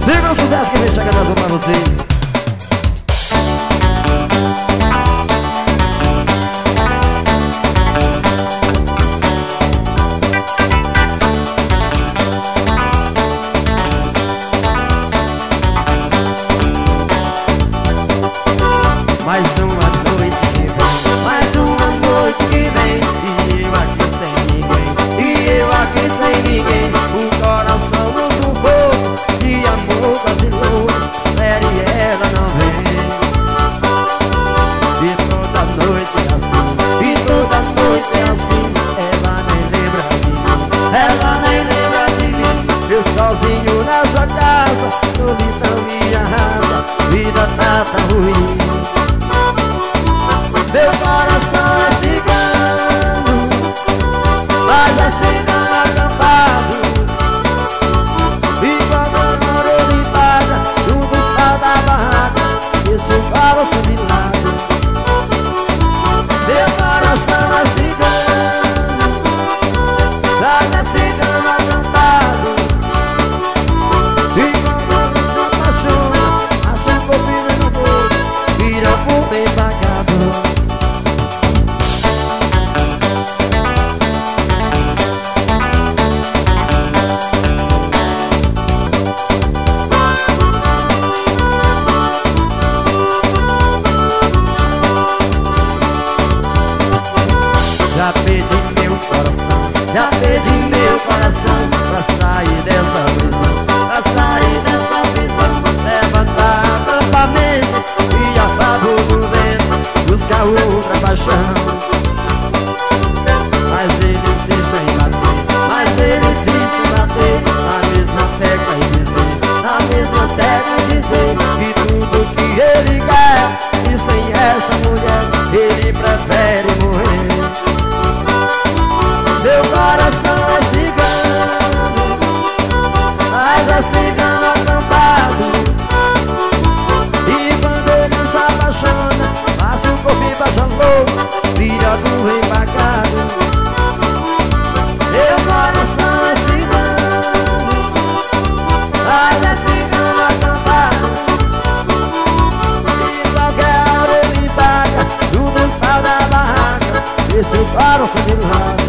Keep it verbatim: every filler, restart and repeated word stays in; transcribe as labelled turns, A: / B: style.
A: Siga o sucesso que vem chegando pra você. Mais uma noite que vem, mais uma noite que vem, e eu aqui sem ninguém, e eu aqui sem ninguém. O coração nos sufocou, de amor quase louco, espere e ela não vem. E toda noite é assim, e toda noite é assim, ela nem lembra de mim, ela nem lembra de mim. Eu sozinho nessa casa, solidão me arrasa, vida tá tão ruim. Meu coração é cigano, mas é cigano acampado. E quando a hora ele paga, junto os pau da barraca, deixa o balanço de lado. Meu coração é cigano, mas é cigano acampado. E quando a hora apaixona, acha um copinho no bolso, vira um bem vagabundo. Já perdi meu coração, já perdi meu coração, pra sair dessa prisão, pra sair dessa prisão. Levantar acampamento e a favor do vento, buscar outra paixão. Mas ele insiste em bater, mas ele insiste em bater, na mesma tecla e dizer, na mesma tecla e dizer, que tudo que ele quer, e sem essa mulher, ele prefere morrer. Meu coração é cigano, mas é cigano acampado. E quando ele se apaixona, passa o corpo e passa louco, vira burro empacado. Meu coração é cigano, mas é cigano acampado. E qualquer hora ele paga, junto os pau da barraca, deixa o coração de lado.